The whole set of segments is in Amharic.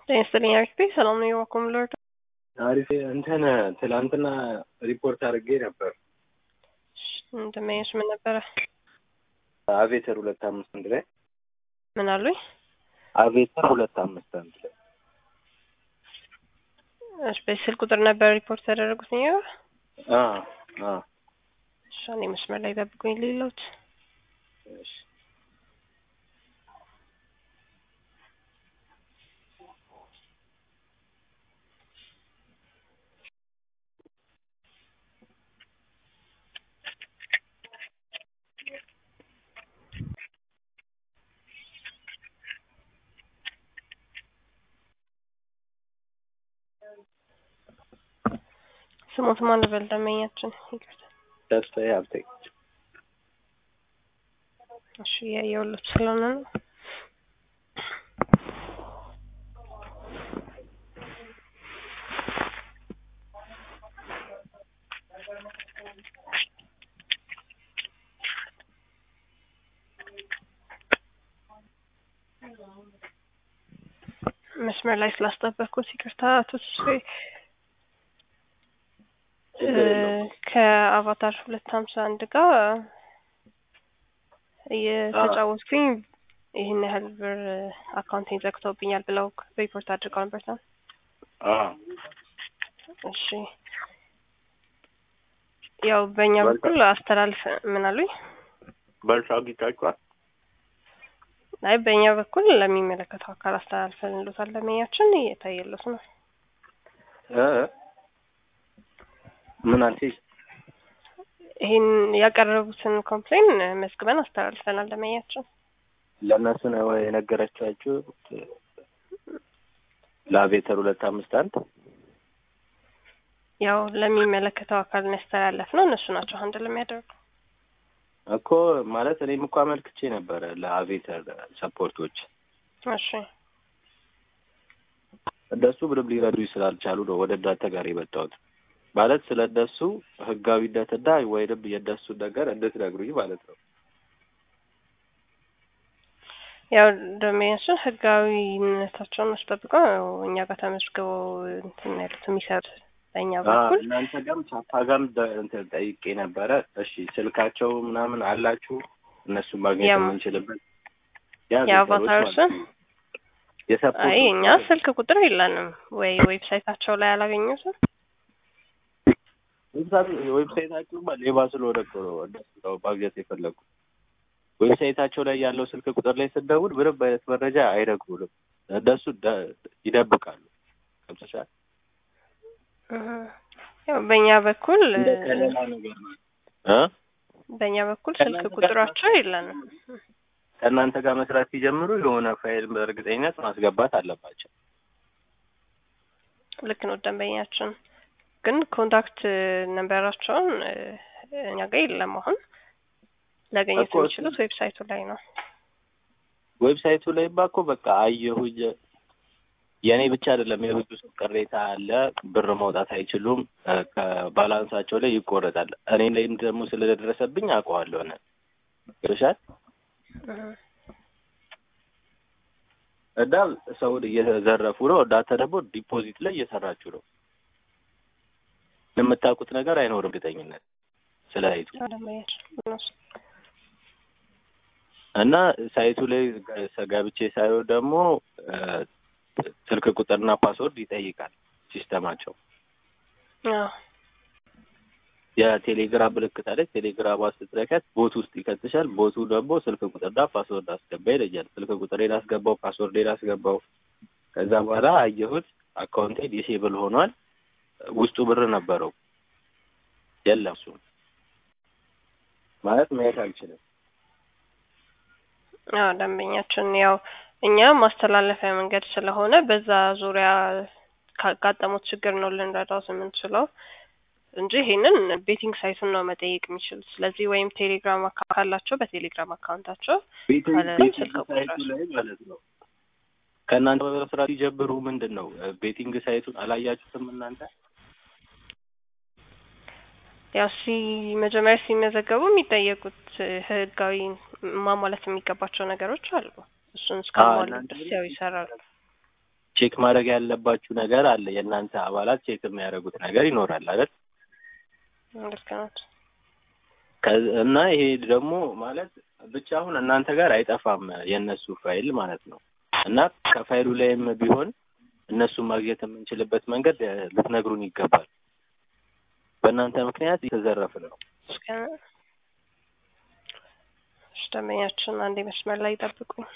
ጤና አሪፍ ሰላም ነው የዋኩም ሎርድ አሪፍ እንትን ትላንትና ሪፖርት አድርጌ ነበር። እንደማይሽ ምን ነበር? አቬተር 251 ላይ ምን አሉኝ? አቬተር 251 ላይ እሺ፣ በስልክ ቁጥር ነበር ሪፖርት ያደረጉት ነው? እሺ፣ እኔ መስመር ላይ ጠብቁኝ ልይሎት። እሺ ስሞት ማን ነበር ደመኛችን? ይቅርታ ተስፋዬ ሀብቴ። እሺ ያየሁት ስለሆነ ነው። መስመር ላይ ስላስጠበቅኩት ይቅርታ። ተስፋዬ ከአቫታር 251 ጋር የተጫወትኩኝ ይሄን ያህል ብር አካውንቴን ዘግተውብኛል ብለው ሪፖርት አድርገው ነበር። እሺ ያው በእኛ በኩል አስተላልፍ ምን አሉኝ? በልሻው ጊታችኋል? አይ በእኛ በኩል ለሚመለከተው አካል አስተላልፈን እንሉታል። ለመያችን እየታየለት ነው። ምን አልሽኝ? ይሄን ያቀረቡትን ኮምፕሌን መስግበን አስተላልፈናል ለመያችን። ለነሱ ነው የነገረቻችሁ? ለአቬተር 251 ያው ለሚመለከተው አካል ያስተላልፍ ነው። እነሱ ናቸው አንድ ለሚያደርጉ እኮ ማለት እኔም እኮ አመልክቼ ነበር ለአቬተር ሰፖርቶች። እሺ እንደሱ ብለው ሊረዱ ስላልቻሉ ነው ወደ ዳታ ጋር የመጣሁት። ማለት ስለደሱ ህጋዊነትና ወይንም የደሱ ነገር እንድትነግሩኝ ማለት ነው። ያው ደሜንሽን ህጋዊነታቸውን አስጠብቀው እኛ ጋር ተመስገው እንትን ያሉት የሚሰሩት በእኛ በኩል እናንተ ጋርም ቻፓጋም እንትን ጠይቄ ነበረ። እሺ ስልካቸው ምናምን አላችሁ እነሱ ማግኘት የምንችልበት? የአቫታርስን የሰፖርት አይ እኛ ስልክ ቁጥር የለንም ወይ ዌብሳይታቸው ላይ አላገኙትም። ዌብሳይታቸው ሌባ ስለሆነ እኮ ነው እንደው ማግኘት የፈለጉት። ዌብሳይታቸው ላይ ያለው ስልክ ቁጥር ላይ ስትደውል ምንም አይነት መረጃ አይነግሩንም። እነሱ ይደብቃሉ። ከምሰሻል ያው በእኛ በኩል እንደከለላ ነገር ነው። በእኛ በኩል ስልክ ቁጥራቸው የለንም። ከእናንተ ጋር መስራት ሲጀምሩ የሆነ ፋይል በእርግጠኝነት ማስገባት አለባቸው። ልክ ነው። ደንበኛችን ግን ኮንታክት ነምበራቸውን እኛ ጋር የለም። አሁን ላገኙት የሚችሉት ዌብሳይቱ ላይ ነው። ዌብሳይቱ ላይ ባኮ በቃ አየሁኝ። የኔ ብቻ አይደለም የብዙ ሰው ቅሬታ አለ። ብር ማውጣት አይችሉም፣ ከባላንሳቸው ላይ ይቆረጣል። እኔ ላይም ደግሞ ስለደረሰብኝ አውቀዋለሁ ነው ይሻል እና ሰውን እየዘረፉ ነው። ዳታ ደግሞ ዲፖዚት ላይ እየሰራችሁ ነው። የምታውቁት ነገር አይኖርም እርግጠኝነት ስለይቱ እና ሳይቱ ላይ ገብቼ ሳይሆን ደግሞ ስልክ ቁጥርና ፓስወርድ ይጠይቃል ሲስተማቸው። የቴሌግራም ምልክት አለች። ቴሌግራም ስትነካት ቦት ውስጥ ይከትሻል። ቦቱ ደግሞ ስልክ ቁጥርና ፓስወርድ አስገባ ይለኛል። ስልክ ቁጥሬን አስገባው፣ ፓስወርዴን አስገባው። ከዛ በኋላ አየሁት አካውንቴ ዲሴብል ሆኗል። ውስጡ ብር ነበረው የለም። እሱ ማለት ማየት አልችልም። ደንበኛችን ያው እኛ ማስተላለፊያ መንገድ ስለሆነ በዛ ዙሪያ ካጋጠሙት ችግር ነው ልንረዳው የምንችለው እንጂ ይሄንን ቤቲንግ ሳይቱን ነው መጠየቅ የሚችሉት። ስለዚህ ወይም ቴሌግራም አካውንት ካላቸው በቴሌግራም አካውንታቸው ቤቲንግ ሳይቱ ላይ ማለት ነው። ከእናንተ በስራ ሲጀምሩ ምንድን ነው ቤቲንግ ሳይቱን አላያችሁትም እናንተ? ያው መጀመሪያ ሲመዘገቡ የሚጠየቁት ህጋዊ ማሟላት የሚገባቸው ነገሮች አሉ። እሱን እስካሟሉ ድረስ ያው ይሰራሉ። ቼክ ማድረግ ያለባችሁ ነገር አለ። የእናንተ አባላት ቼክ የሚያደርጉት ነገር ይኖራል አይደል? ልክ ነው። እና ይሄ ደግሞ ማለት ብቻ አሁን እናንተ ጋር አይጠፋም የእነሱ ፋይል ማለት ነው። እና ከፋይሉ ላይም ቢሆን እነሱን ማግኘት የምንችልበት መንገድ ልትነግሩን ይገባል። በእናንተ ምክንያት የተዘረፍን ነው። ደንበኛችን አንዴ መስመር ላይ ይጠብቁኝ።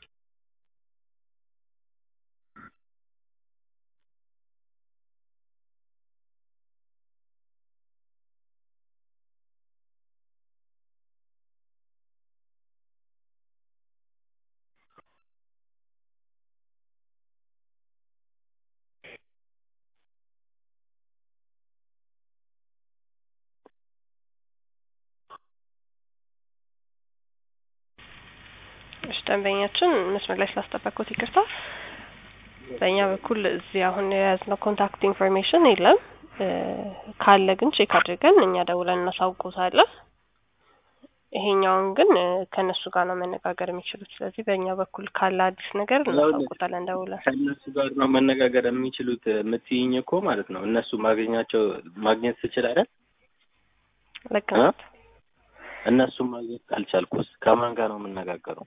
ደንበኛችን መስመር ላይ ስላስጠበቁት ይቅርታ። በእኛ በኩል እዚህ አሁን የያዝነው ኮንታክት ኢንፎርሜሽን የለም። ካለ ግን ቼክ አድርገን እኛ ደውለን እናሳውቆታለን። ይሄኛውን ግን ከነሱ ጋር ነው መነጋገር የሚችሉት። ስለዚህ በእኛ በኩል ካለ አዲስ ነገር እናሳውቆታለን ደውለን። ከነሱ ጋር ነው መነጋገር የሚችሉት የምትይኝ እኮ ማለት ነው። እነሱ ማግኘት ትችል አይደል? ልክ ነው። እነሱ ማግኘት ካልቻልኩስ ከማን ጋር ነው የምነጋገረው?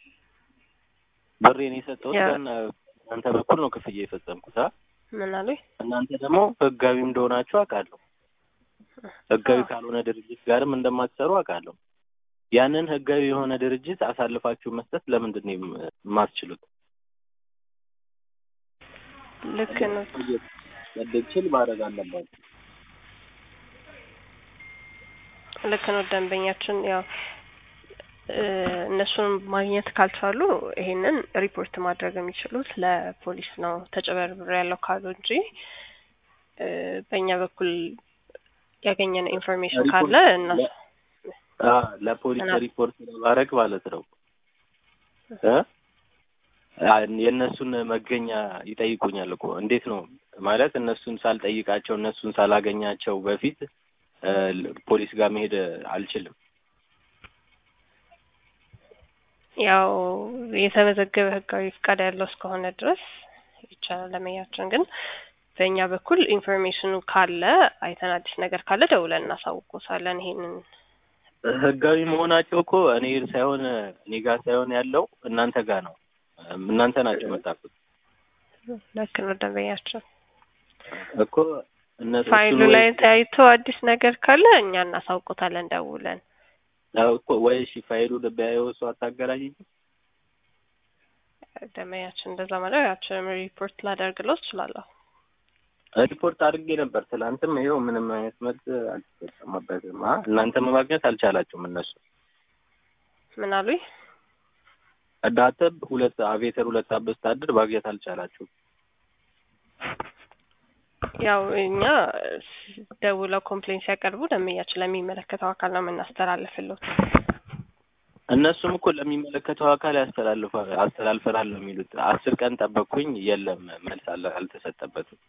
ብሬን የሰጠሁት እናንተ በኩል ነው ክፍያ የፈጸምኩት። ምን አሉኝ? እናንተ ደግሞ ህጋዊ እንደሆናችሁ አውቃለሁ። ህጋዊ ካልሆነ ድርጅት ጋርም እንደማትሰሩ አውቃለሁ። ያንን ህጋዊ የሆነ ድርጅት አሳልፋችሁ መስጠት ለምንድን ነው የማትችሉት? ልክ ነው። ለድችል ማድረግ አለባችሁ። ልክ ነው። ደንበኛችን ያው እነሱን ማግኘት ካልቻሉ ይሄንን ሪፖርት ማድረግ የሚችሉት ለፖሊስ ነው ተጨበርብሮ ያለው ካሉ እንጂ በእኛ በኩል ያገኘነው ኢንፎርሜሽን ካለ እና ለፖሊስ ሪፖርት ማድረግ ማለት ነው። የእነሱን መገኛ ይጠይቁኛል እኮ። እንዴት ነው ማለት እነሱን ሳልጠይቃቸው እነሱን ሳላገኛቸው በፊት ፖሊስ ጋር መሄድ አልችልም። ያው የተመዘገበ ህጋዊ ፍቃድ ያለው እስከሆነ ድረስ ይቻላል ለመያችን። ግን በእኛ በኩል ኢንፎርሜሽኑ ካለ አይተን አዲስ ነገር ካለ ደውለን እናሳውቆታለን። ይሄንን ህጋዊ መሆናቸው እኮ እኔ ጋር ሳይሆን ያለው እናንተ ጋር ነው። እናንተ ናችሁ መጣቁት። ልክ ነው ደንበኛችን እኮ እነሱ ፋይሉ ላይ ታይቶ አዲስ ነገር ካለ እኛ እናሳውቆታለን ደውለን። እኮ ወይስ ፋይሉ ለባየው ሰው አታገራኝ? ደንበኛችን እንደዛ ማለት ያችን ሪፖርት ላደርግለው እችላለሁ። ሪፖርት አድርጌ ነበር ትላንትም። ይሄው ምንም አይነት መልስ አልተሰማበትም። እናንተ ማግኘት አልቻላችሁም። እነሱ ምን አሉኝ? አዳተብ አቬተር ሁለት አበስታድር ማግኘት አልቻላችሁም። ያው እኛ ደውለው ኮምፕሌንት ሲያቀርቡ ደንበኛችን ለሚመለከተው አካል ነው የምናስተላልፍልዎት። እነሱም እኮ ለሚመለከተው አካል አስተላልፈናል ነው የሚሉት። 10 ቀን ጠበቅኩኝ፣ የለም መልስ አልተሰጠበትም።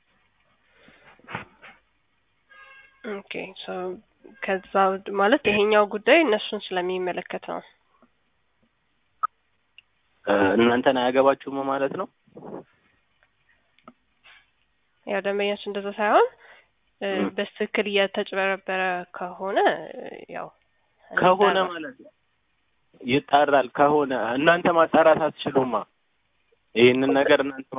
ኦኬ ሶ ከዛ ማለት ይሄኛው ጉዳይ እነሱን ስለሚመለከት ነው። እናንተን አያገባችሁም ማለት ነው? ያው ደንበኛችን እንደዛ ሳይሆን በትክክል እየተጭበረበረ ከሆነ ያው ከሆነ ማለት ነው ይጣራል። ከሆነ እናንተ ማጣራት አትችሉማ። ይሄንን ነገር እናንተ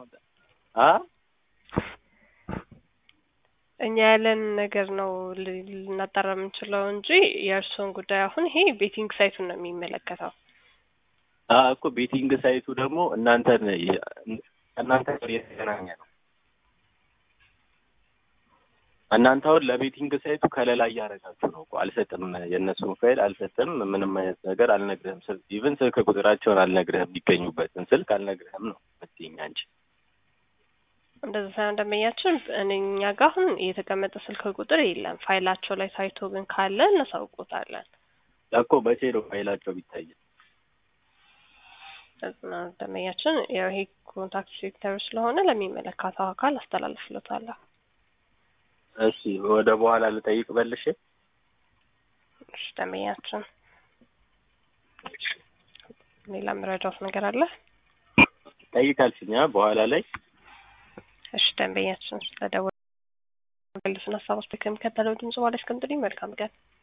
እኛ ያለን ነገር ነው ልናጣራ የምንችለው እንጂ የእርሱን ጉዳይ አሁን ይሄ ቤቲንግ ሳይቱን ነው የሚመለከተው። እኮ ቤቲንግ ሳይቱ ደግሞ እናንተ ጋር የተገናኘ ነው። እናንተ አሁን ለቤቲንግ ሳይቱ ከለላ እያደረጋችሁ ነው እኮ። አልሰጥም፣ የእነሱን ፋይል አልሰጥም፣ ምንም አይነት ነገር አልነግርህም። ኢቭን ስልክ ቁጥራቸውን አልነግርህም፣ የሚገኙበትን ስልክ አልነግርህም ነው የምትይኝ አንቺ። እንደዛ ሳይሆን ደንበኛችን እኛ ጋር አሁን የተቀመጠ ስልክ ቁጥር የለም። ፋይላቸው ላይ ሳይቶ ግን ካለ እናሳውቆታለን እኮ። መቼ ነው ፋይላቸው ቢታይ? ደንበኛችን ያው ይሄ ኮንታክት ሴክተር ስለሆነ ለሚመለከተው አካል አስተላልፍልዎታለሁ። እሺ ወደ በኋላ ልጠይቅ በልሽ። እሺ ደንበኛችን ሌላ መረጃው ነገር አለ? ጠይቃልሽኛ በኋላ ላይ እሺ ደንበኛችን ስለደወሉ ሀሳብ አስተካክለን ከተለው ድምጽ ማለት እስከምጥልኝ መልካም ቀን